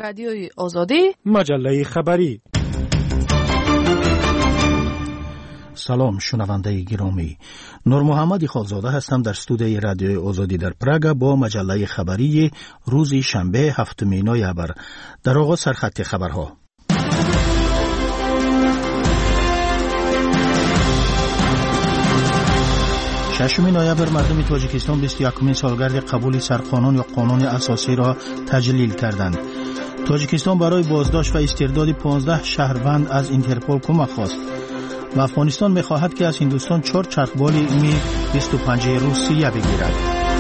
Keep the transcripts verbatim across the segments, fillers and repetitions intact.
رادیوی آزادی، مجله خبری. سلام شنونده گرامی، نور محمد خالزاده هستم در استودیوی رادیوی آزادی در پراگ با مجله خبری روز شنبه هفتم نوامبر. در آغاز سرخط خبرها. ششم نوامبر مردم تاجیکستان بیست و یکمین سالگرد قبول سرقانون یا قانون اساسی را تجلیل کردند. تاجیکستان برای بازداشت و استرداد پانزده شهروند از اینترپل کمک خواست و افغانستان می‌خواهد که از هندوستان چهار چرخبال می بیست و پنج روسیه بگیرد.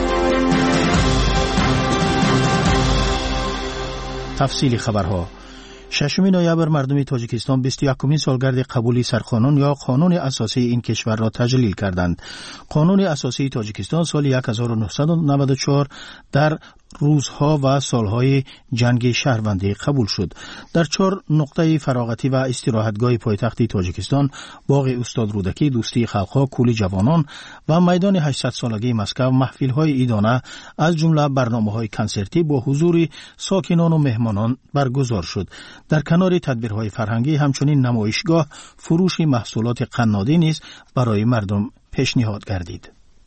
تفصیل خبرها. ششم نوامبر مردم تاجیکستان بیست و یکمین سالگرد قبول سرقانون یا قانون اساسی این کشور را تجلیل کردند. قانون اساسی تاجیکستان سال هزار و نهصد و نود و چهار در روزها و سالهای جنگ شهروندی قبول شد. در چهار نقطه فراغتی و استراحتگاه پایتخت تاجیکستان، باغ استاد رودکی، دوستی خلقها، کولی جوانان و میدان هشتصد سالگی مسکو محفل‌های عیدانه از جمله برنامه‌های کنسرتی با حضور ساکنان و مهمانان برگزار شد. در کنار تدبیرهای فرهنگی همچنین نمایشگاه فروش محصولات قنادی نیز برای مردم پیشنهاد گردید.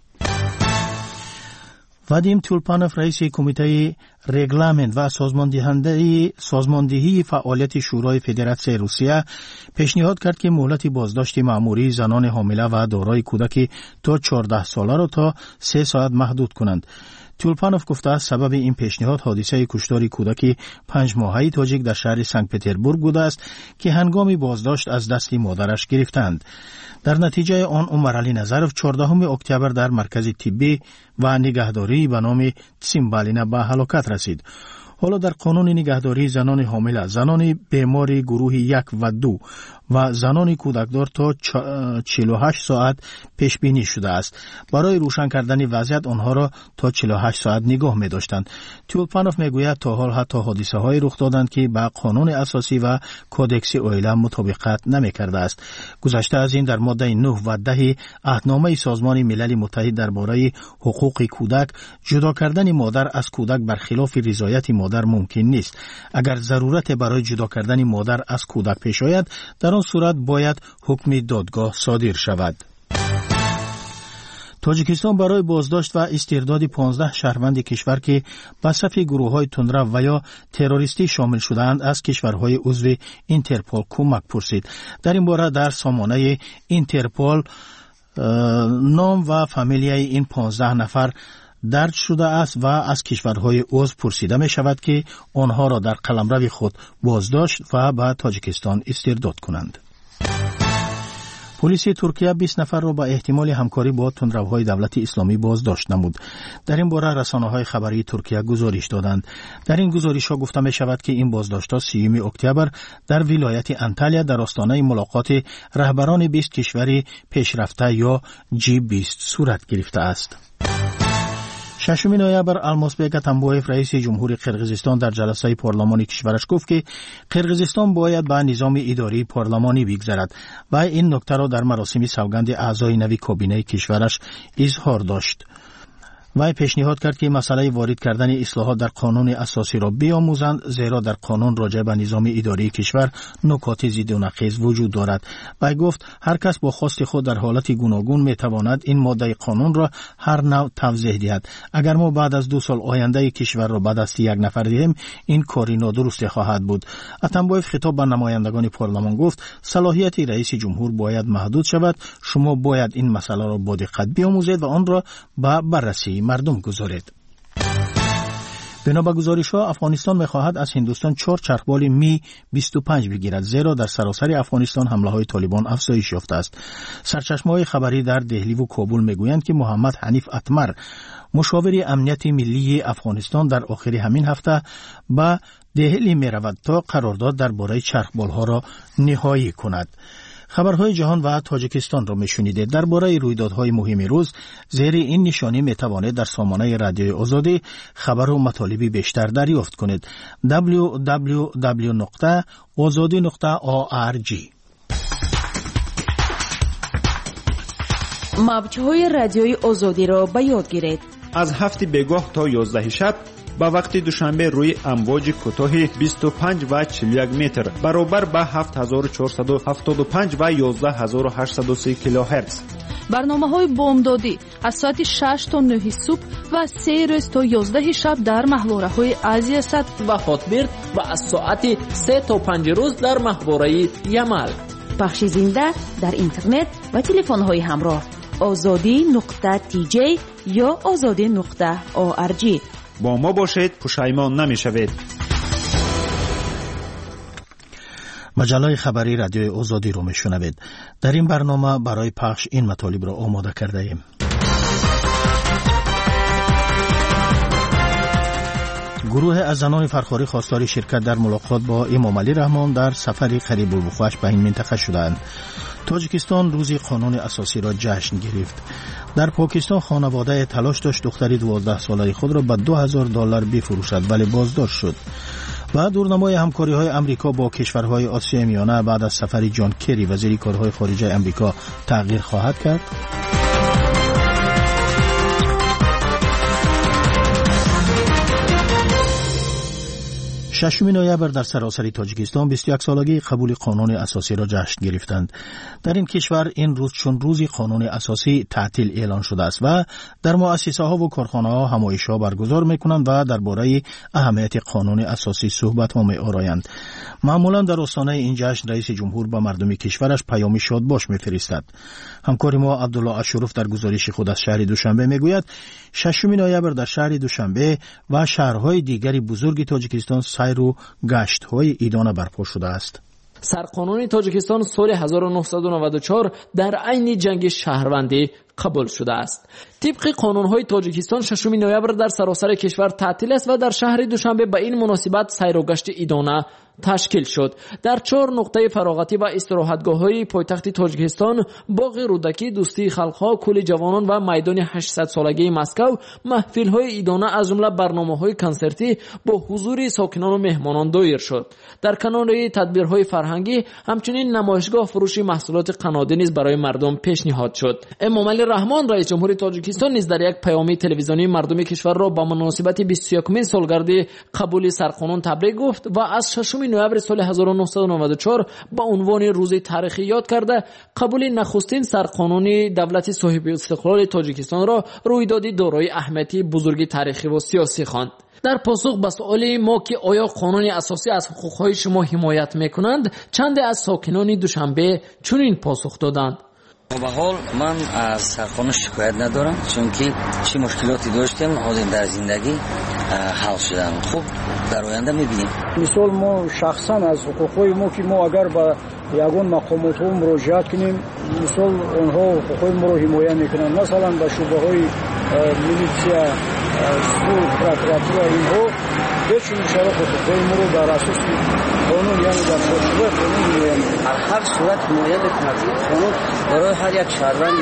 وادیم تولپانوف رئیس کمیته رگلامنت و سازماندهنده سازماندهی فعالیت شورای فدراسیون روسیه پیشنهاد کرد که مهلت بازداشت مأموری زنان حامله و دارای کودک تا چهارده ساله را تا سه ساعت محدود کنند. تولپانوف گفته است سبب این پیشنهاد حادثه کشتار کودک پنج ماهه تاجیک در شهر سنت پتربورگ بوده است که هنگام بازداشت از دست مادرش گرفتند. در نتیجه آن عمر علی نظرف چهاردهم اکتبر در مرکز طبی و نگهداری به نام تسیمبالینا به هلاکت رسید. حالا در قانون نگهداری زنان حامله، زنان بیماری گروه یک و دو و زنان کودکدار تا چهل و هشت ساعت پیش بینی شده است. برای روشن کردن وضعیت آنها را تا چهل و هشت ساعت نگاه می داشتند. تولپانوف می گوید تا حال حتی حادثه های رخ دادند که با قانون اساسی و کودکس اویله مطابقت نمی کرده است. گذشته از این در ماده نه و ده عهدنامه سازمان ملل متحد درباره حقوق کودک جدا کردن مادر از کودک برخلاف رضایت مادر ممکن نیست. اگر ضرورت برای جدا کردن مادر از کودک پیش آید، در آن صورت باید حکم دادگاه صادر شود. تاجیکستان برای بازداشت و استرداد پانزده شهروند کشور که به صف گروه‌های تندرو و یا تروریستی شامل شده‌اند از کشورهای عضو اینترپل کمک پرسید. در این باره در سامانه اینترپل نام و فامیلیای این پانزده نفر درج شده است و از کشورهای عضو پرسیده می شود که آنها را در قلمرو خود بازداشت و به تاجیکستان استرداد کنند. پلیس ترکیه بیست نفر را با احتمال همکاری با تندروهای دولت اسلامی بازداشت نمود. در این باره رسانه‌های خبری ترکیه گزارش دادند. در این گزارش‌ها گفته می شود که این بازداشت‌ها سیوم اکتبر در ولایت انتالیا در آستانه ملاقات رهبران بیست کشور پیشرفته یا جی بیست صورت گرفته است. ششم نوامبر المازبек атамбоев رئیس جمهوری قرقیزستان در جلسه پارلمانی کشورش گفت که قرقیزستان باید به نظام اداری پارلمانی بگذرد و این نکته را در مراسم سوگند اعضای نوی کابینه کشورش اظهار داشت. وی پیشنهاد کرد که مسئله وارد کردن اصلاحات در قانون اساسی را بیاموزند، زیرا در قانون راجع به نظام اداری کشور نکات ضد و نقیض وجود دارد. وی گفت هر کس با خواست خود در حالت گوناگون میتواند این ماده قانون را هر نوع توضیح دهد. اگر ما بعد از دو سال آینده کشور را به دست یک نفر دهیم، این کاری نادرست خواهد بود. اتمبایف خطاب به نمایندگان پارلمان گفت صلاحیت رئیس جمهور باید محدود شود. شما باید این مسئله را با دقت بیاموزید و آن را به بررسی مردم گذارید. بنا به گزارش‌ها افغانستان می‌خواهد از هندوستان چهار چرخبال می بیست و پنج بگیرد، زیرا در سراسر افغانستان حمله‌های طالبان افزایش یافته است. سرچشمه‌های خبری در دهلی و کابل می‌گویند که محمد حنیف اتمر، مشاور امنیت ملی افغانستان، در آخر همین هفته به دهلی می‌رود تا قرارداد درباره چرخبال‌ها را نهایی کند. خبرهای جهان و تاجیکستان را میشنیدید. درباره رویدادهای مهم روز زیر این نشانی میتوانید در سامانه رادیوی آزادی خبر و مطالبی بیشتر دریافت کنید. دبلیو دبلیو دبلیو نقطه آزادی نقطه او آر جی. موج‌های رادیوی آزادی را به یاد گیرید. از هفت بگاه تا یازده شب با وقت دوشنبه روی امواج کوتاه بیست و پنج و چهل و یک متر برابر با هفت هزار و چهارصد و هفتاد و پنج و یازده هزار و هشتصد و سی کیلوهرتز. برنامه‌های بامدادی از ساعت شش تا نه صبح و سه روز تا یازده شب در محوره‌های آسیا صد و هاتبرد و از ساعت سه تا پنج روز در محوره یمل. پخش زنده در اینترنت و تلفن‌های همراه آزادی نقطه تی جی یا آزادی نقطه او آر جی. با ما باشید، پشیمان نمی‌شوید. مجله خبری رادیوی آزادی رو میشنوید. در این برنامه برای پخش این مطالب را آماده کرده ایم. گروه از زنان فرخاری خواستار شرکت در ملاقات با امام علی رحمان در سفری قریب الوقوع به این منطقه شدند. تاجیکستان روز قانون اساسی را جشن گرفت. در پاکستان خانواده تلاش داشت دختری دوازده ساله خود را به دو هزار دلار بفروشد ولی بازداشت شد. و دورنمای همکاری‌های امریکا با کشورهای آسیای میانه بعد از سفر جان کری وزیر کارهای خارجه امریکا تغییر خواهد کرد. ششم نوامبر در سراسر تاجیکستان بیست و یک سالگی قبول قانون اساسی را جشن گرفتند. در این کشور این روز چون روز قانون اساسی تعطیل اعلان شده است و در مؤسسه ها و کارخانه ها همایش ها برگزار میکنند و درباره اهمیت قانون اساسی صحبت ها می آرایند. معمولا در آستانه این جشن رئیس جمهور به مردم کشورش پیامی شادباش میفرستد. همکار ما عبدالله اشرف در گزارش خود از شهر دوشنبه میگوید ششم نوامبر در شهر دوشنبه و شهرهای دیگری بزرگ تاجیکستان سیر و گشت‌های ایدانه برپا شده است. سرقانون تاجیکستان سال هزار و نهصد و نود و چهار در عین جنگ شهروندی قبول شده است. طبق قانون‌های تاجیکستان ششم نوامبر در سراسر کشور تعطیل است و در شهر دوشنبه به این مناسبت سیر و گشت ایدانه تشکیل شد. در چهار نقطه فراغتی و استراحتگاه‌های پایتخت تاجیکستان، باغ رودکی، دوستی خلق‌ها، کوی جوانان و میدان هشتصد سالگی مسکو محفل‌های ایدانه از جمله برنامه‌های کنسرتی با حضور ساکنان و مهمانان دایر شد. در کنار تدبیرهای فرهنگی همچنین نمایشگاه فروش محصولات قنادی نیز برای مردم پیشنهاد شد. امام علی رحمان رئیس جمهور تاجیکستان نیز در یک پیام تلویزیونی مردم کشور را با مناسبت بیست و یکمین سالگرد قبول سرقانون تبریک گفت و از ششم نوامبر سال هزار و نهصد و نود و چهار با عنوان روز تاریخی یاد کرده قبول نخستین سرقانونی دولت صاحب استقلال تاجیکستان را رویدادی دارای اهمیت بزرگ تاریخی و سیاسی خواند. در پاسخ به سؤال ما که آیا قانون اساسی از حقوقهای شما حمایت میکنند، چند از ساکنان دوشنبه چنین پاسخ دادند. به حال من از سرقانون شکایت ندارم، چون که چه مشکلاتی داشتیم حالا در زندگی حل شدن. خوب در آینده میبینیم. مثال ما شخصا از حقوقهای ما که ما اگر به یگان مقامات ها مراجعت کنیم، مثال اونها حقوقهای ما رو حمایت میکنن. مثلا به شعبه های میلیسیا، سپورت، پروکراتور اینها بهشون اشاره حقوقهای ما رو در اساس قانون یعنی در چارچوب قانون حمایت میکنن. در هر صورت حمایت میکنن. قانون برای هر یک شهروند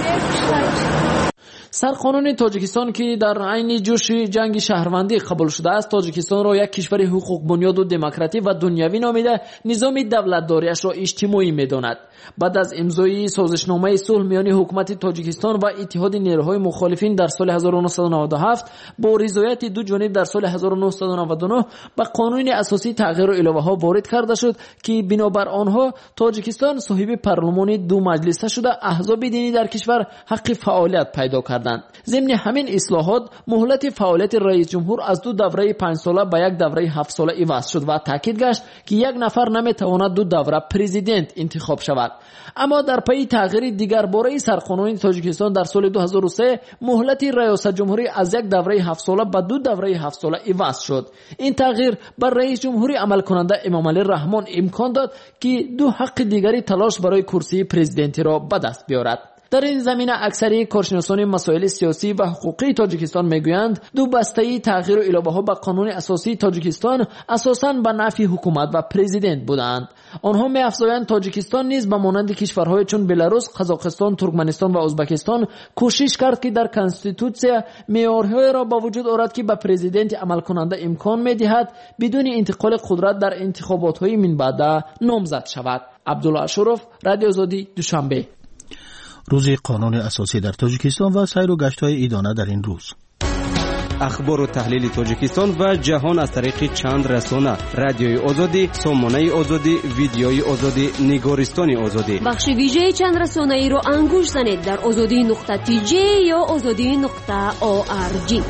است. سرقانون تاجیکستان که در عین جوش جنگ شهروندی قبول شده است، تاجیکستان را یک کشور حقوق بنیاد و دموکراتی و دنیوی نامیده نظام دولتداریش را اجتماعی می‌داند. بعد از امضای سازشنامه صلح میان حکومت تاجیکستان و اتحاد نیروهای مخالفین در سال هزار و نهصد و نود و هفت با رضایت دو جانب در سال هزار و نهصد و نود و نه به قانون اساسی تغییر و الهه‌ها وارد کرده شد که بنابر آنها تاجیکستان صاحب پارلمان دو مجلسه شده احزاب دینی در کشور حق فعالیت پیدا کردند. ضمن همین اصلاحات مهلت فعالیت رئیس جمهور از دو دوره پنج ساله به یک دوره هفت ساله عوض شد و تاکید گشت که یک نفر نمیتواند دو دوره پرزیدنت انتخاب شود. اما در پی تغییر دیگر باره سرقانون تاجیکستان در سال دو هزار و سه مهلت ریاست جمهوری از یک دوره هفت ساله به دو دوره هفت ساله عوض شد. این تغییر بر رئیس جمهوری عمل کننده امام علی رحمان امکان داد که دو حق دیگری تلاش برای کرسی پرزیدنتی را به دست بیاورد. در این زمینه اکثری کارشناسان مسائل سیاسی و حقوقی تاجیکستان میگویند دو بسته‌ای تغییر و الهه‌ها به قانون اساسی تاجیکستان اساساً به نفع حکومت و پرزیدنت بودند. آنها می‌افزایند تاجیکستان نیز به مانند کشورهای چون بلاروس، قزاقستان، ترکمنستان و ازبکستان کوشش کرد که در کنستیتوسیه معیارهایی را با وجود آورد که به پرزیدنت عمل کننده امکان می‌دهد بدون انتقال قدرت در انتخابات‌های من بعد نامزد شود. عبدالله اشرف، رادیو آزادی، دوشنبه. روز قانون اساسی در تاجیکستان و سیر و گشت‌های ایدانه در این روز. اخبار و تحلیل تاجیکستان و جهان از طریق چند رسانه: رادیوی آزادی، سامانه آزادی، ویدیوی آزادی، نگارستان آزادی. بخش ویژه چند رسانه ای رو انگوش زنید در آزادی نقطه تی جی یا آزادی نقطه او آر جی.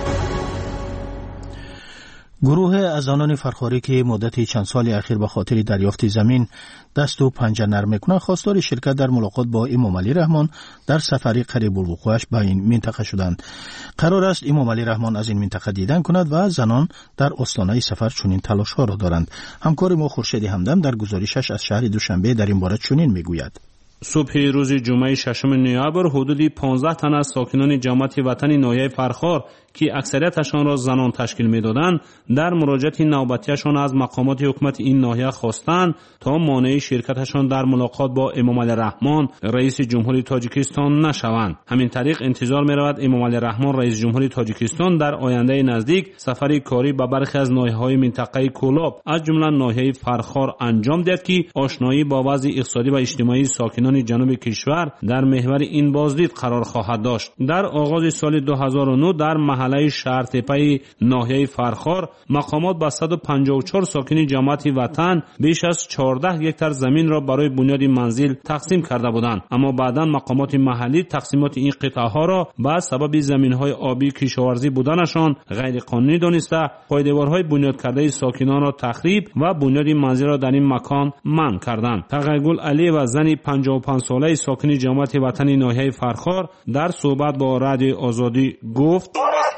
گروه از آنان فرخاری که مدت چند سال اخیر به خاطر دریافت زمین دست و پنجه نرم میکنند خواستار شرکت در ملاقات با امام علی رحمان در سفری قریب الوقوعش به این منطقه شدند. قرار است امام علی رحمان از این منطقه دیدن کند و زنان در آستانه سفر چنین تلاش ها را دارند. همکار ما خورشید همدم در گزارشش از شهر دوشنبه در این باره چنین میگوید. صبح روز جمعه ششم نوامبر حدود پانزده تن از ساکنان جماعت وطنی ناحیه فرخار که اکثریتشان را زنان تشکیل می‌دادند در مراجعت نوبتیشان از مقامات حکومت این ناحیه خواستند تا مانع شرکتشان در ملاقات با امام علی رحمان رئیس جمهوری تاجیکستان نشوند. همین طریق انتظار می‌رود امام علی رحمان رئیس جمهوری تاجیکستان در آینده نزدیک سفری کاری به برخی از ناحیه‌های منطقه کولاب از جمله ناحیه فرخار انجام دهد که آشنایی با وضع اقتصادی و اجتماعی ساکنان جنوب کشور در محور این بازدید قرار خواهد داشت. در آغاز سال دو هزار و نه در محله شهر تپه ناحیه فرخار مقامات به صد و پنجاه و چهار ساکن جماعت وطن بیش از چهارده هکتار زمین را برای بنیاد منزل تقسیم کرده بودند، اما بعدا مقامات محلی تقسیمات این قطعه ها را به سبب زمین های آبی کشاورزی بودنشان غیر قانونی دانسته پایدارهای بنیاد کرده ساکنان را تخریب و بنیاد منزل را در این مکان منع کردند. تقی‌گل علی و زنی پنجاه و پنج ساله ساکن جماعت وطنی ناحیه فرخار در صحبت با رادیو آزادی گفت: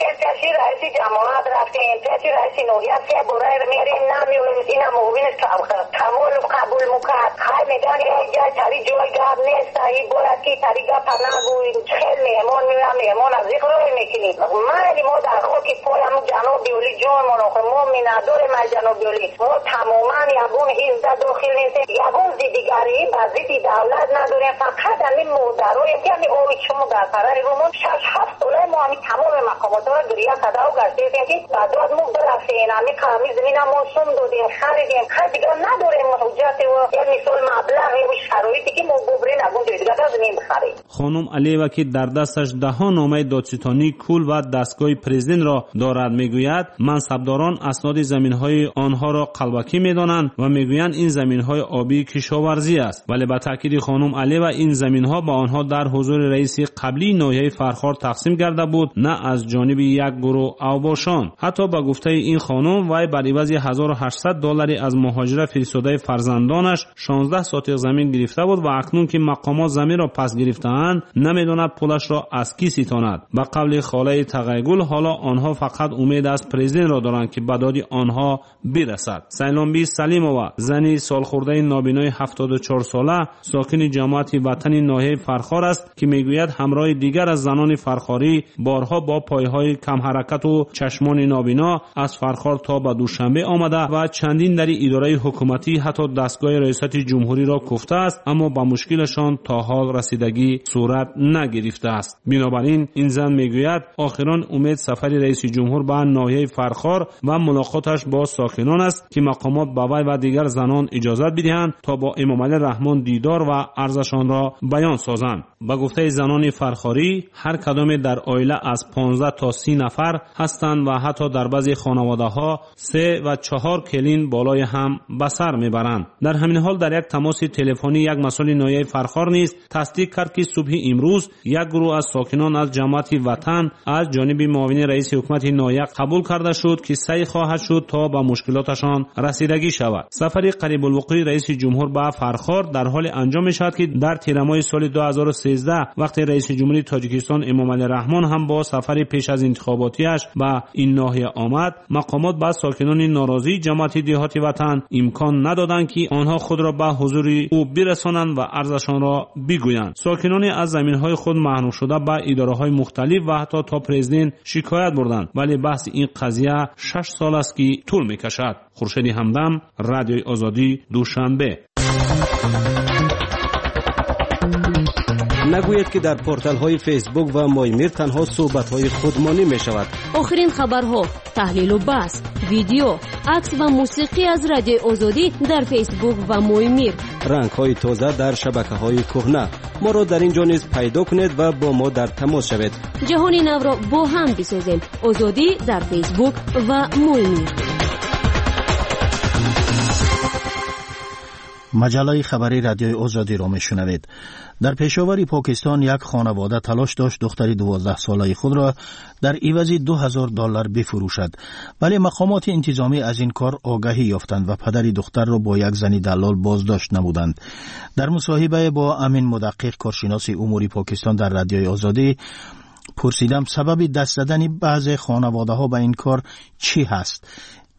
رئیس جماعت رفتیم پیش رئیس نوعیت که برای میریم نمیونیم این هم موبین کمول قبول مکرد خیلی میگن یک جای تری جای گرد نیست ای باید که تری گرد نگویم خیلی مهمان میرم مهمان از این روی میکنیم من ما در خاک پایم جناب بیولی جان مناخه ما می نداریم از جناب بیولی ما تماما یکون هیزده داخل نیستیم یکون زیدیگری و زیدی دولت نداریم فقط همین مودرویم که همین آوی شما در سرای رومون شش هفت ساله ما همین تمام مقامات را گریه صدا و گشتیم که بعد مو برسین همین قمی زمین هم موسوم دادیم خریدیم خیلی دیگر نداریم حجت و یه مثال مبلغ و شرایطی که ما ببرین اگون دیگر زمین بخریم. خانم علیوه که در دستش ده ها نامه دادستانی کل و دستگاه پرزیدنت را دارد میگوید منصبداران اسناد زمین‌های آنها را قلبکی می‌دانند و میگویند این زمین‌های آبی کشاورزی است، ولی به تاکید خانم علیوه این زمین‌ها با آنها در حضور رئیس قبلی ناحیه فرخار تقسیم گردیده بود نه از جانب یک گروه اوباشان. حتی با گفته این خانم وی بر عوض هزار و هشتصد دلاری از مهاجر فرستاده فرزندانش شانزده سوتق زمین گرفته بود و اکنون که مقامات زمین را پس گرفته‌اند نمی‌داند پولش را از کی ستاند. به قول خاله تقی‌گل حالا آنها فقط امید از پرزیدنت را دارند که به داد آنها برسد. سیلانبی سلیمова زنی سالخورده نابینای هفتاد و چهار ساله ساکن جماعت وطنی ناحیه فرخار است که میگوید همراه دیگر از زنان فرخاری بارها با پایهای کم حرکت و چشمان نابینا از فرخار تا به دوشنبه آمده و چندین در اداره حکومتی حتی دستگاه ریاست جمهوری را کوفته است، اما با مشکلشان تا حال رسیدگی صورت نگرفته است. بنابراین این زن میگوید آخران امید سفر رئیس جمهور به ناحیه فرخار و ملاقاتش با ساکنان است که مقامات به وی و دیگر زنان اجازت بدهند تا با امام علی رحمان دیدار و عرضشان را بیان سازند. با گفته زنان فرخاری هر کدام در عائله از پانزده تا سی نفر هستند و حتی در بعضی خانواده‌ها سه و چهار کلین بالای هم به سر میبرند. در همین حال در یک تماس تلفنی یک مسئول ناحیه فرخار نیز تصدیق کرد که صبح امروز یک گروه از ساکنان از جماعت وطن از جانب معاون رئیس حکومت ناحیه قبول کرده شد که سعی خواهد شد تا به مشکلاتشان رسیدگی شود. سفر قریب الوقوع رئیس جمهور به فرخار در حال انجام میشود که در تیر ماه سال دو هزار و سیزده وقتی رئیس جمهوری تاجیکستان امام علی رحمان هم با سفر پیش از انتخاباتیش به این ناحیه آمد، مقامات با ساکنان ناراضی جماعت دهات وطن امکان ندادند که آنها خود را به حضور او برسانند و عرضشان را بگویند. ساکنان از زمین‌های خود محروم شده به اداره‌های مختلف و حتی تا پرزیدنت شکایت بردند، ولی بحث این قضیه شش سال است که طول می‌کشد. خورشید همدم، رادیوی آزادی، دوشنبه. نگویید که در پورتال های فیسبوک و مایمیر تنها صحبت های خودمانی می شود. آخرین خبرها، تحلیل و بحث، ویدیو، عکس و موسیقی از رادیو آزادی در فیسبوک و مایمیر. رنگ های تازه در شبکه های کهنه. ما را در اینجا نیز پیدا کنید و با ما در تماس شوید. جهانی نو را با هم بسازیم. آزادی در فیسبوک و مایمیر. مجله خبری رادیوی آزادی را میشنوید. در پیشاور پاکستان یک خانواده تلاش داشت دختری دوازده ساله خود را در عوض دو هزار دلار بفروشد، ولی مقامات انتظامی از این کار آگاهی یافتند و پدر دختر را با یک زنی دلال بازداشت نمودند. در مصاحبه با امین مدقق، کارشناس امور پاکستان در رادیوی آزادی، پرسیدم سبب دست زدن بعضی خانواده ها به این کار چی هست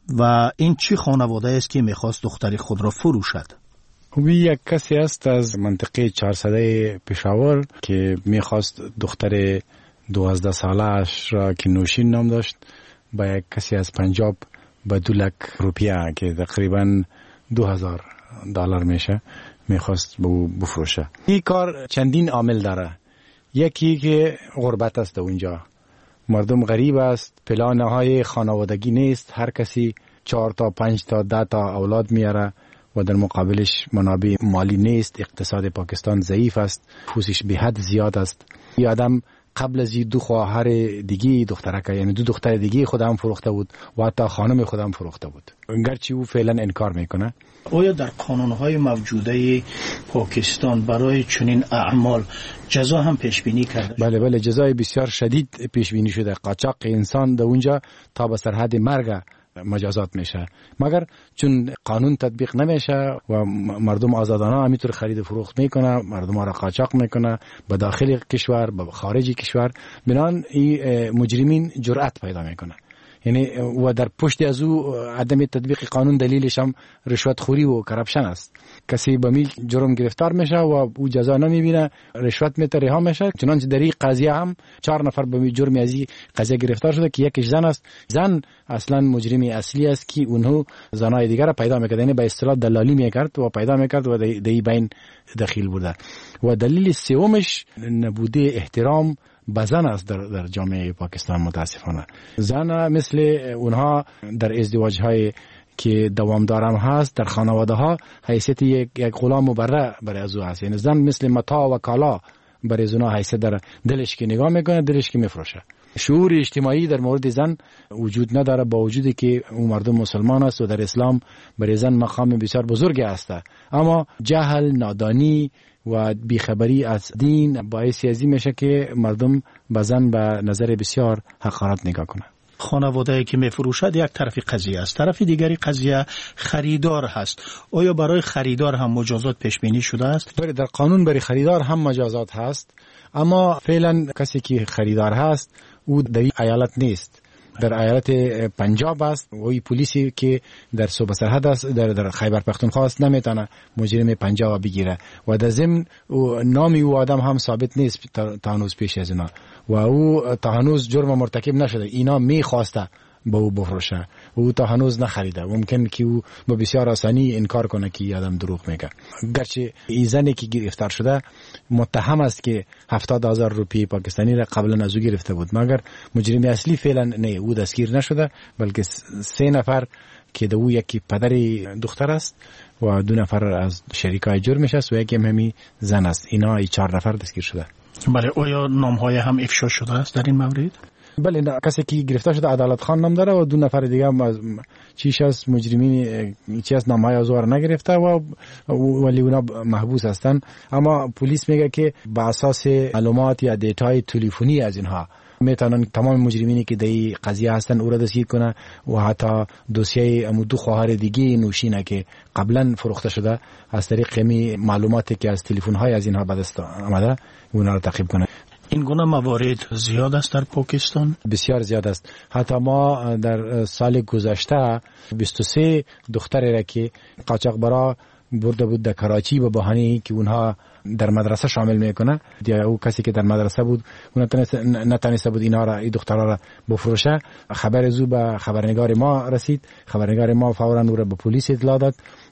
و این چی خانواده است که میخواست دختری خود را فروشد. وی یک کسی است از منطقه چهارصده پشاور که میخواست دختر دوازده ساله اش را که نوشین نام داشت با یک کسی از پنجاب با دو لک روپیه که تقریبا دو هزار دلار میشه میخواست بفروشه. این کار چندین عامل داره. یکی که غربت است اونجا، مردم غریب است، پلانه های خانوادگی نیست، هر کسی چهار تا پنج تا ده تا اولاد میاره و در مقابلش منابع مالی نیست. اقتصاد پاکستان ضعیف است، پوزش به حد زیاد است. این آدم قبل از دو خواهر دیگه دخترک، یعنی دو دختر دیگه خودم فروخته بود و حتی خانم خودم فروخته بود، گرچه او فعلا انکار میکنه. آیا در قانونهای موجوده پاکستان برای چنین اعمال جزا هم پیش بینی کرده؟ بله بله، جزای بسیار شدید پیش بینی شده. قاچاق انسان در اونجا تا به سرحد مرگ مجازات میشه، مگر چون قانون تطبیق نمیشه و مردم آزادانه همینطور خرید و فروخت میکنه، مردم ها را قاچاق میکنه به داخل کشور به خارج کشور، بنان این مجرمین جرأت پیدا میکنه. یعنی و در پشت از او عدم تطبیق قانون دلیلش هم رشوت خوری و کرپشن است. کسی به میل جرم گرفتار میشه و او جزا نمیبینه، رشوت میته، رها میشه. چنانچه در این قضیه هم چهار نفر به میل جرم از این قضیه گرفتار شده که یکیش زن است. زن اصلا مجرمی اصلی است که اونها زنای دیگر را پیدا میکرد، یعنی به اصطلاح دلالی میکرد و پیدا میکرد و در این بین دخیل بوده. و دلیل سومش نبوده احترام به زن است در, در جامعه پاکستان. متاسفانه زن مثل اونها در ازدواج های که دوام دارم هست در خانواده ها حیثیت یک, یک غلام و بره برای ازو هست. یعنی زن مثل متاع و کالا برای زنا حیثیت در دلش که نگاه میکنه، دلش که میفروشه. شعور اجتماعی در مورد زن وجود نداره، با وجودی که اون مردم مسلمان است و در اسلام برای زن مقام بسیار بزرگی است، اما جهل، نادانی و بیخبری از دین باعث ازی میشه که مردم به زن به نظر بسیار حقارت نگاه کنه. خانواده‌ای که میفروشد یک طرف قضیه است، طرف دیگری قضیه خریدار هست. آیا برای خریدار هم مجازات پیش بینی شده است؟ بله، در قانون برای خریدار هم مجازات هست، اما فعلا کسی که خریدار هست او در ایالت نیست، در ایالت پنجاب است. وی پلیسی که در صوبه سرحد است، در, در خیبر پختونخوا است، نمیتونه مجرم پنجاب بگیره و در ضمن نامی او آدم هم ثابت نیست تا هنوز پیش از اینا و او تا هنوز جرم مرتکب نشده. اینا میخواسته به او بفروشه و او تا هنوز نخریده. ممکن که او با بسیار آسانی انکار کنه که آدم دروغ میگه، گرچه این زنی که گرفتار شده متهم است که هفتاد هزار روپیه پاکستانی را قبلا از او گرفته بود، مگر مجرم اصلی فعلا نه، او دستگیر نشده، بلکه سه نفر که دو او یکی پدر دختر است و دو نفر از شریکای جرمش است و یکی هم همی زن است. اینا ای چهار نفر دستگیر شده. بله، آیا نام‌های هم افشا شده است در این مورد؟ بله، کسی که گرفتار شده عدالت خان نام داره و دو نفر دیگه هم چیش از مجرمین چی از نامهای ازوار نگرفته و ولی اونا محبوس هستن. اما پلیس میگه که با اساس معلومات یا دیتای تلفنی از اینها میتونن تمام مجرمینی که در این قضیه هستن او را دستگیر کنه و حتی دوسیه دو خواهر دیگه نوشینه که قبلا فروخته شده از طریق معلوماتی که از تلفن‌های از اینها به دست آمده اونا را تعقیب کنه. این گونه موارد زیاد است در پاکستان؟ بسیار زیاد است. حتی ما در سال گذشته بیست و سه دختری را که قاچاقبرا برده بود در کراچی به بهانه که اونها در مدرسه شامل میکنه، یا او کسی که در مدرسه بود اون نتونسته بود اینا را، این دخترها را بفروشه. خبر زو به خبرنگار ما رسید، خبرنگار ما فورا او را به پلیس اطلاع داد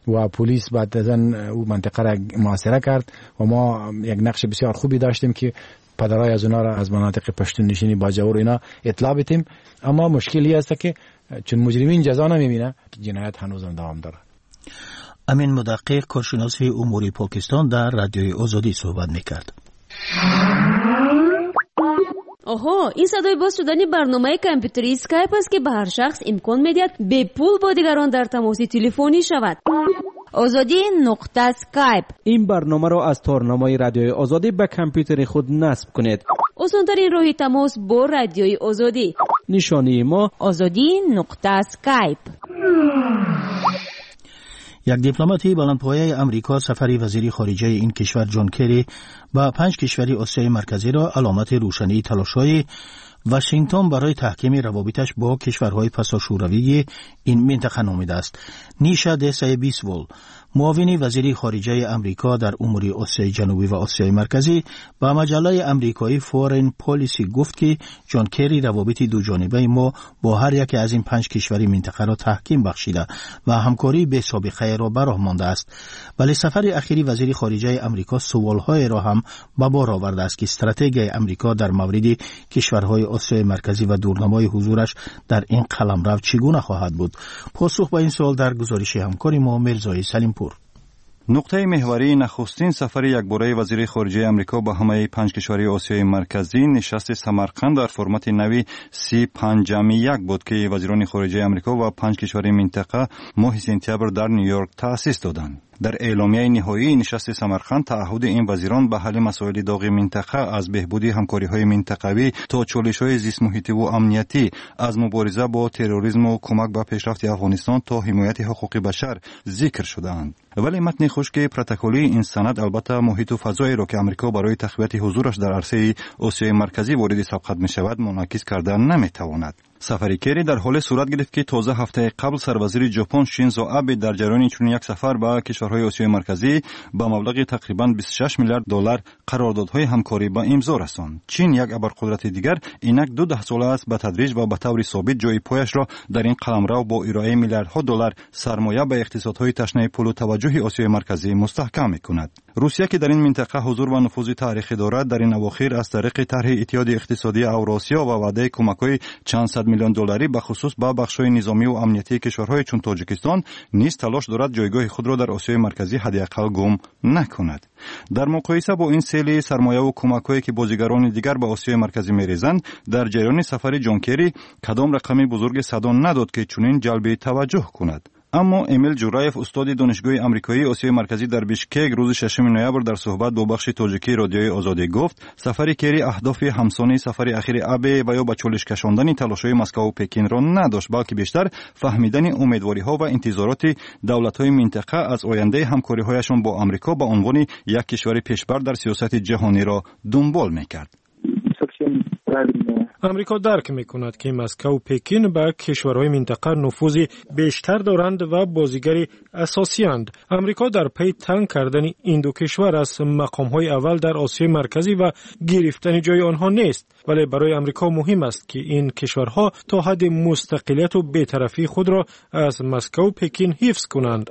و پلیس بعد از آن او منطقه را محاصره کرد و ما یک نقش بسیار خوبی داشتیم که پدرای از اونا را از مناطق پشتون نشینی باجور اینا اطلاع بدیم. اما مشکلی است که چون مجرمین جزا نمیبینه جنایت هنوز هم دوام داره. امین مدقق کارشناس امور پاکستان در رادیوی آزادی صحبت میکرد. آها، این صدای باز شدن برنامه کامپیوتری اسکایپ است که به هر شخص امکان میدهد به پول با دیگران در تماس تلفنی شود. آزادی نقطه اسکایپ. این برنامه را از تارنمای رادیوی آزادی به کامپیوتر خود نصب کنید. آسان‌ترین راه تماس با رادیوی آزادی. نشانی ما آزادی نقطه اسکایپ. یک دیپلماتی بلندپایه امریکا سفر وزیر خارجه این کشور جان کری با پنج کشوری آسیای مرکزی را علامت روشنی تلاش‌های واشنگتن برای تحکیم روابطش با کشورهای پساشوروی این منطقه نامیده است. نیشا دسای بیسوول، معاون وزیر خارجه امریکا در امور آسیای جنوبی و آسیای مرکزی، با مجله امریکایی فورین پالیسی گفت که جان کری روابط دو جانبه ما با هر یک از این پنج کشوری منطقه را تحکیم بخشیده و همکاری به سابقه را براه مانده است. ولی سفر اخیری وزیر خارجه امریکا سوالهای را هم به بار آورده است که استراتژی امریکا در مورد کشورهای آسیای مرکزی و دورنمای حضورش در این قلمرو چگونه خواهد بود. پاسخ به این سوال در گزارش همکاری ما مرزای سلیمپور. نقطه محوری نخستین سفر یکباره وزیر خارجه امریکا به همه پنج کشوری آسیای مرکزی نشست سمرقند در فرمت نوی سی پنج یک بود که وزیران خارجه امریکا و پنج کشوری منطقه ماه سپتامبر در نیویورک تأسیس دادند. در اعلامیه نهایی نشست سمرقند تعهد این وزیران به حل مسائل داغ منطقه از بهبود همکاری‌های منطقوی تا چالش‌های زیست محیطی و امنیتی، از مبارزه با تروریسم و کمک به پیشرفت افغانستان تا حمایت حقوق بشر ذکر شدند. ولی متن خشک پروتکلی این سند البته محیط و فضایی را که امریکا برای تقویت حضورش در عرصه آسیای مرکزی وارد سبقت می‌شود منعکس کردن نمی‌تواند. سفر کری در حال صورت گرفت که تازه هفته قبل سروزیر ژاپن شینزو آبه در جریان چنین یک سفر به کشورهای آسیای مرکزی با مبلغ تقریباً بیست و شش میلیارد دلار قراردادهای همکاری به امضا رساند. چین یک ابرقدرت دیگر اینک دو ده ساله است به تدریج و به طور ثابت جای پایش را در این قلمرو با ارائه میلیاردها دلار سرمایه به اقتصادهای تشنه پول و توجه آسیای مرکزی مستحکم می‌کند. روسیه که در این منطقه حضور و نفوذ تاریخی دارد در این اواخر از طریق طرح اتحاد اقتصادی اوراسیا و وعده کمک‌های چند صد میلیون دلاری به خصوص به بخش‌های نظامی و امنیتی کشورهای چون تاجیکستان نیز تلاش دارد جایگاه خود را در آسیای مرکزی حداقل گم نکند. در مقایسه با این سیل سرمایه و کمک‌هایی که بازیگران دیگر به آسیای مرکزی می‌ریزند، در جریان سفر جان کری کدام رقمی بزرگ صدا نداد که چنین جلب توجه کند. اما امیل جورایف استاد دانشگاه آمریکایی آسیای مرکزی در بیشکک روز ششم نوامبر در صحبت با بخش تاجیکی رادیوی آزادی گفت سفر کری اهداف همسانی سفر اخیر ابه و یا به چالش کشاندن تلاش‌های مسکو و پکین را نداشت، بلکه بیشتر فهمیدن امیدواری‌ها و انتظارات دولت‌های منطقه از آینده همکاری‌هایشان با آمریکا به عنوان یک کشور پیشبر در سیاست جهانی را دنبال می‌کرد. امریکا درک می‌کند که مسکو و پکین به کشورهای منطقه نفوذ بیشتر دارند و بازیگر اساسی اند. امریکا در پی تنگ کردن این دو کشور از مقام‌های اول در آسیای مرکزی و گرفتن جای آنها نیست، ولی برای امریکا مهم است که این کشورها تا حد مستقلیت و بی‌طرفی خود را از مسکو و پکین حفظ کنند.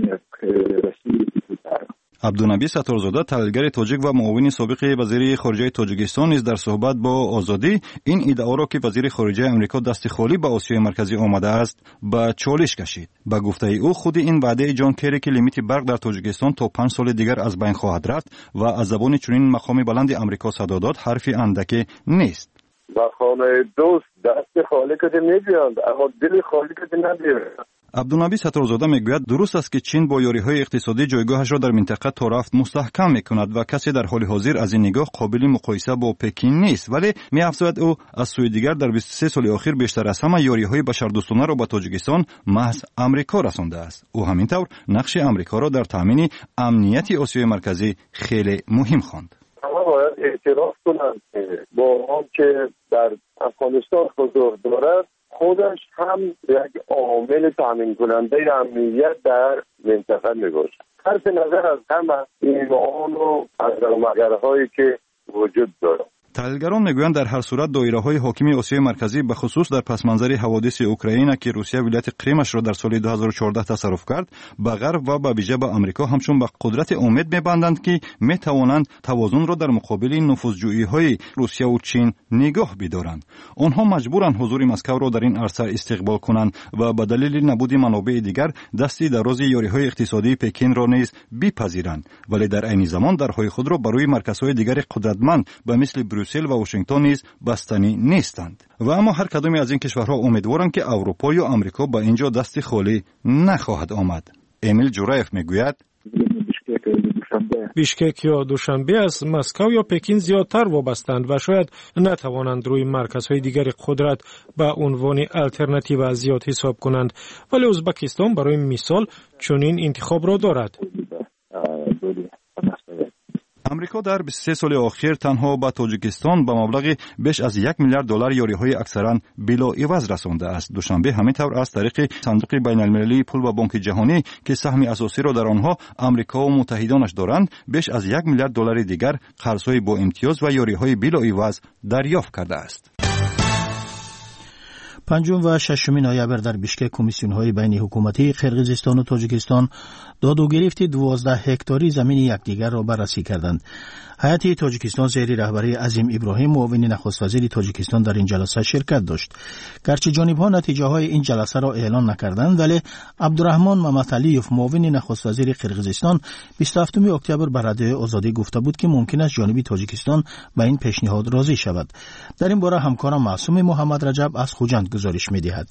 عبدالنبی ستارزاده تحلیلگر تاجیک و معاون سابق وزیر خارجه تاجیکستان نیز در صحبت با آزادی این ادعا را که وزیر خارجه امریکا دست خالی به آسیای مرکزی آمده است به چالش کشید. به گفته او خود این وعده جان کری که لیمیت برق در تاجیکستان تا پنج سال دیگر از بین خواهد رفت و از زبان چنین مقام بلند امریکا صدا داد حرفی اندکی نیست. با خانه دوست دست خالی کده نمیاد اما دل خالی کده نمیاد. عبدالنبی ستارزاده میگوید درست است که چین با یاری‌های اقتصادی جایگاهش را در منطقه تا رفت مستحکم میکند و کسی در حال حاضر از این نگاه قابل مقایسه با پکین نیست، ولی می‌افزاید او از سوی دیگر در بیست و سه سال اخیر بیشتر از همه یاری‌های بشردوستانه را به تاجیکستان محض امریکا رسانده است. او همینطور نقش امریکا را در تامین امنیت آسیای مرکزی خیلی مهم خواند. اما باید اعتراف کنند که با هم که در افغانستان حضور دارد خودش هم یک عامل تامین کننده امنیت در منطقه میباشد. صرف نظر از همه ایمان و از مقرهایی که وجود دارد. تحلیلگران میگویند در هر صورت دایره‌های حاکم آسیای مرکزی به خصوص در پس منظر حوادث اوکراین که روسیه ولایت کریمش را در سال دو هزار و چهارده تصرف کرد، به غرب و به ویژه به آمریکا همچون به قدرت امید می‌بندند که می‌توانند توازن را در مقابل نفوذجویی‌های روسیه و چین نگاه بدارند. آنها مجبورند حضور مسکو را در این عرصه استقبال کنند و به دلیل نبود منابع دیگر دستی دراز یاری‌های اقتصادی پکین را نیز بپذیرند، ولی در عین زمان درهای خود را برای مرکزهای دیگر قدرتمند به مثل بروسل و واشنگتن نیز بستنی نیستند. و اما هر کدام از این کشورها امیدوارند که اروپا یا آمریکا به اینجا دست خالی نخواهد آمد. امیل جورایف میگوید بیشکک یا دوشنبه از مسکو یا پکین زیادتر وابستند و شاید نتوانند روی مرکزهای دیگر قدرت به عنوان الटरनेटिव زیاد حساب کنند، ولی ازبکستان برای مثال چنین انتخاب را دارد. امریکا در بیست و سه سال اخیر تنها به تاجیکستان به مبلغ بیش از یک میلیارد دلار یاریهای اکثرا بلا عوض رسانده است. دوشنبه همینطور از طریق صندوق بین المللی پول و بانک جهانی که سهم اساسی را در آنها امریکا و متحدانش دارند، بیش از یک میلیارد دلار دیگر قرضهای با امتیاز و یاریهای بلا عوض دریافت کرده است. پنجم و ششم نوامبر در بیشکک کمیسیون‌های بین حکومتی قرقیزستان و تاجیکستان داد و گرفت دوازده هکتاری زمین یکدیگر را بررسی کردند. هیئت تاجیکستان زیر رهبری عظیم ابراهیم معاون نخست وزیر تاجیکستان در این جلسه شرکت داشت. گرچه جانب‌ها نتیجه‌های این جلسه را اعلان نکردند، ولی عبدالرحمن ممتعلیوف معاون نخست وزیر قرقیزستان بیست و هفتم اکتبر به رادیوی آزادی گفته بود که ممکن است جانب تاجیکستان به این پیشنهاد راضی شود. در این باره همکارم معصوم محمد رجب از خوجند گزارش می‌دهد.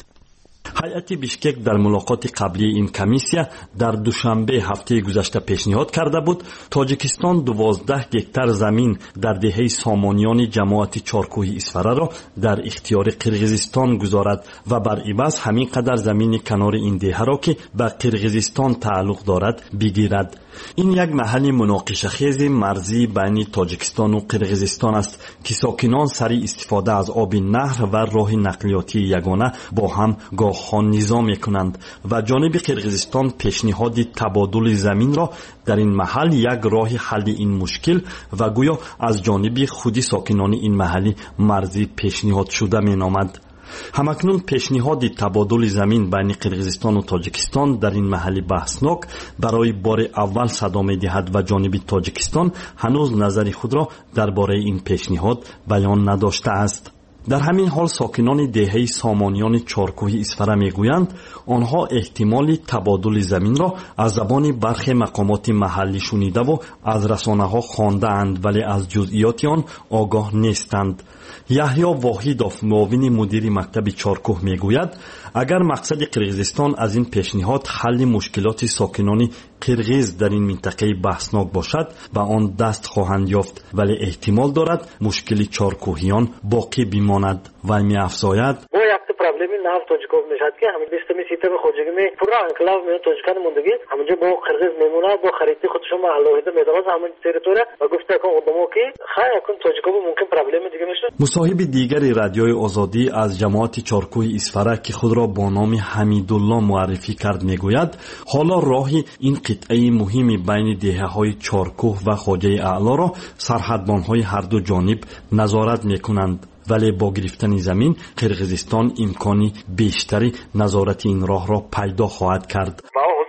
هیئت بیشکک در ملاقات قبلی این کمیسیا در دوشنبه هفته گذشته پیشنهاد کرده بود تاجیکستان دوازده هکتار زمین در دهه سامانیان جماعت چارکوهی اسفره را در اختیار قرقیزستان گذارد و بر عوض همین قدر زمین کنار این دهه را که به قرقیزستان تعلق دارد بگیرد. این یک محل مناقشه خیز مرزی بین تاجیکستان و قرقیزستان است که ساکنان سری استفاده از آب نهر و راه نقلیاتی یگانه با هم گاهان نظام میکنند و جانب قرقیزستان پیشنهاد تبادل زمین را در این محل یک راه حل این مشکل و گویا از جانب خودی ساکنان این محل مرزی پیشنهاد شده مینامد. همکنون پیشنهاد تبادل زمین بین قرقیزستان و تاجیکستان در این محل بحثناک برای بار اول صدا می‌دهد و جانب تاجیکستان هنوز نظر خود را درباره این پیشنهاد بیان نداشته است. در همین حال ساکنان دهه سامانیان چارکوهی اسفره میگویند آنها احتمال تبادل زمین را از زبان برخی مقامات محلی شنیده و از رسانه‌ها خوانده‌اند، ولی از جزئیات آن آگاه نیستند. یحیی واحدوف معاون مدیر مکتب چارکوه میگوید اگر مقصد قرقیزستان از این پیشنهاد حل مشکلات ساکنان قرقیز در این منطقه بحثناک باشد به آن دست خواهند یافت، ولی احتمال دارد مشکل چارکوهیان باقی بماند. و می‌افزاید проблеми на тоҷиков мешад ки ҳамин бистами сентябр хоҷигими пурра анклав меён тоҷикан мондагӣ ҳаминҷо бо қирғиз мемонад бо хариди худшон алоҳида медавад ҳамин территория ва гуфта якон одамо ки хай якон тоҷиков мумкин проблеми дига мешад. مصاحب دیگری رادیوی آزادی از جماعت چارکوه اسفره که خود را با نام حمیدالله معرفی کرد میگوید حالا راهی این قطعه مهمی بین دهه‌های چارکوه و خواجه اعلی را سرحدبان‌های هر دو جانب نظارت میکنند، ولی با گرفتن زمین قرقیزستان امکانی بیشتری نظارت این راه را پیدا خواهد کرد.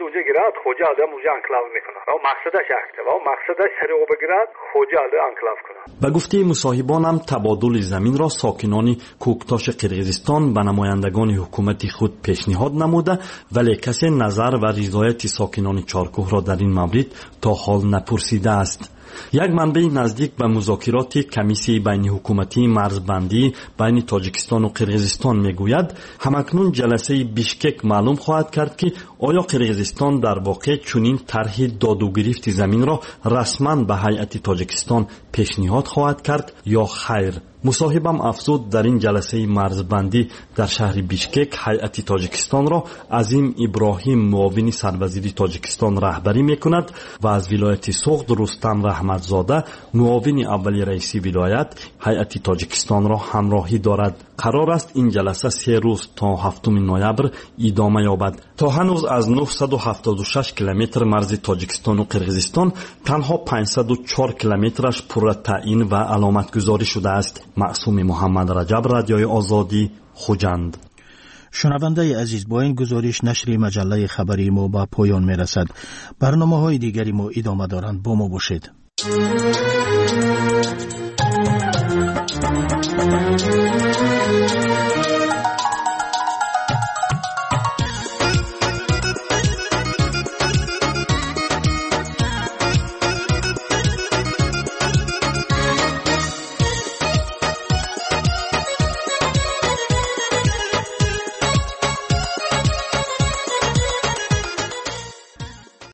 به گفته مصاحبانم تبادل زمین را ساکنان کوکتاش قرقیزستان به نمایندگان حکومت خود پیشنهاد نموده، ولی کسی نظر و رضایت ساکنان چارکوه را در این مورد تا حال نپرسیده است. یک منبع نزدیک به مذاکرات کمیسیون بین حکومتی مرزبندی بین تاجیکستان و قرقیزستان میگوید همکنون جلسه بیشکک معلوم خواهد کرد که آیا قرقیزستان در واقع چنین طرح داد و گرفت زمین را رسما به هیئت تاجیکستان پیشنهاد خواهد کرد یا خیر. مصاحبم افزود در این جلسه مرزبندی در شهر بیشکک هیئت تاجیکستان را عظیم ابراهیم معاون سروزیر تاجیکستان رهبری میکند و از ولایت سوخت رستم رحمتزاده معاون اولی رئیس ولایت هیئت تاجیکستان را همراهی دارد. قرار است این جلسه سه روز تا هفتم نوامبر ادامه یابد. تا هنوز از نهصد و هفتاد و شش کیلومتر مرز تاجیکستان و قرقیزستان تنها پانصد و چهار کیلومترش پر تعیین و علامت گذاری شده است. معصوم محمد رجب، رادیوی آزادی، خوجند. شنونده عزیز، با این گزارش نشر مجله خبری ما به پایان می رسد. برنامه های دیگری ما ادامه دارند. با ما باشید.